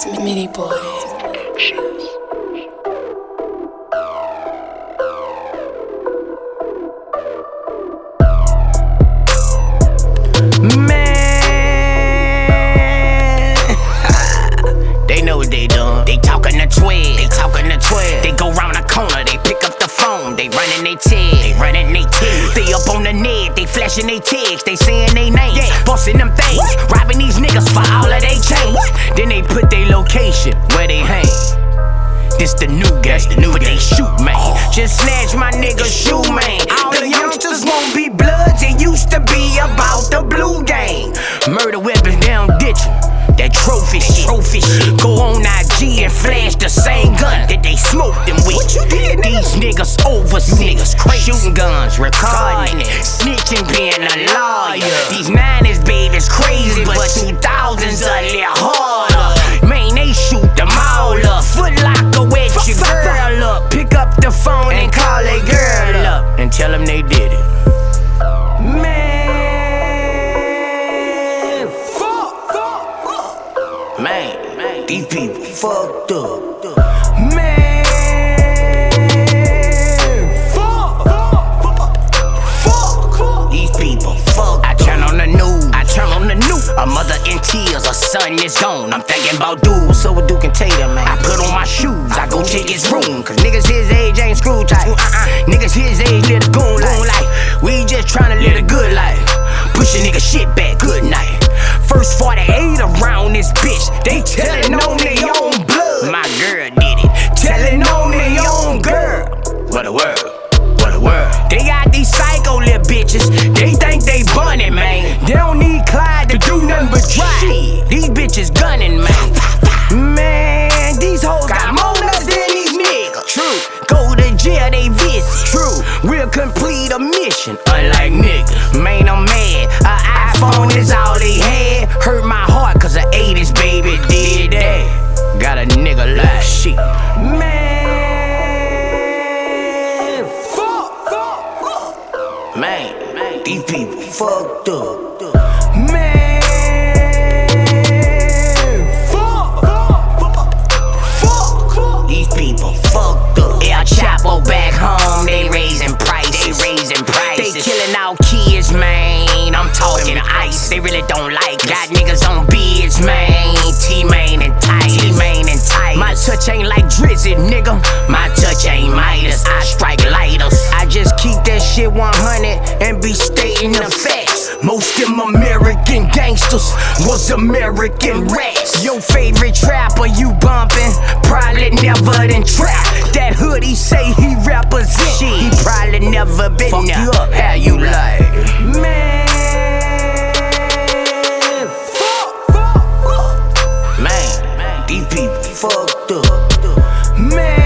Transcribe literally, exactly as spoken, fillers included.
Mini boy. Man, they know what they doing. They talking to twelve. They talking to twelve. They go round the corner. They pick up the phone. They running they tag. They running they tag. They up on the net. They flashing they tags. They saying they names. Yeah. Busting them things. Robbing these niggas for all of they chains. Then they put their location where they hang. This the new game, the new but game. They shoot, man. Oh. Just snatch my nigga's shoe, man. All the youngsters won't be bloods. It used to be about the blue game. Murder weapons down ditching. That trophy shit. Trophy shit. Go on I G and flash the same gun that they smoked them with. What you did, These niggas overseas. Shooting guns, recording it. Snitching, being a lawyer. These nineties babies crazy, but two thousands a little harder. Man, they shoot them all up. Foot locker with your girl up. Pick up the phone and call that girl up and tell them they did it. Man, fuck, fuck, fuck. Man, man, these people fucked up. Man, fuck, fuck, fuck, fuck. These people fuck. I turn on the news. I turn on the news. A mother in tears, a son is gone. I'm thinking about dudes, so what Duke and Tatum, man. I put on my shoes, I go check his room. Cause niggas his age ain't screw tight. Uh-uh. Niggas his age live a goon life. We just tryna live a good life. Push a nigga shit back, good night. First forty-eight around this bitch. They tellin' on their own blood. My girl did it, tellin' on their own girl. What a world, what a world. They got these psycho little bitches. They think they bunnin', man. They don't need Clyde to do nothing but drive. Shit, these bitches gunning, man. Man, these hoes got more nuts than these niggas. True, go to jail, they visit. True, we'll complete a mission. Unlike niggas, man, I'm mad. An iPhone is all they had. Hurt my heart cause the eighties baby did that. Got a nigga like shit. Man, fuck, fuck, fuck. Man, man, these people fucked up. Man. Chapo back home, they raising prices. They raising prices. They killing our kids, man. I'm talking ice. They really don't like us. Got niggas on bids, man. T-Main and Titus. T-Main and Titus. My touch ain't like Drizzy, nigga. My touch ain't Midas. I strike lighters. I just keep that shit one hundred and be stating the facts. Most them American gangsters was American rats. Your favorite trapper you bumpin', probably never done trap. That hoodie say he represent. Shit, he probably never been fuck there. You up, how you like? Man, fuck, fuck, fuck. Man, man, these people fucked up. Man.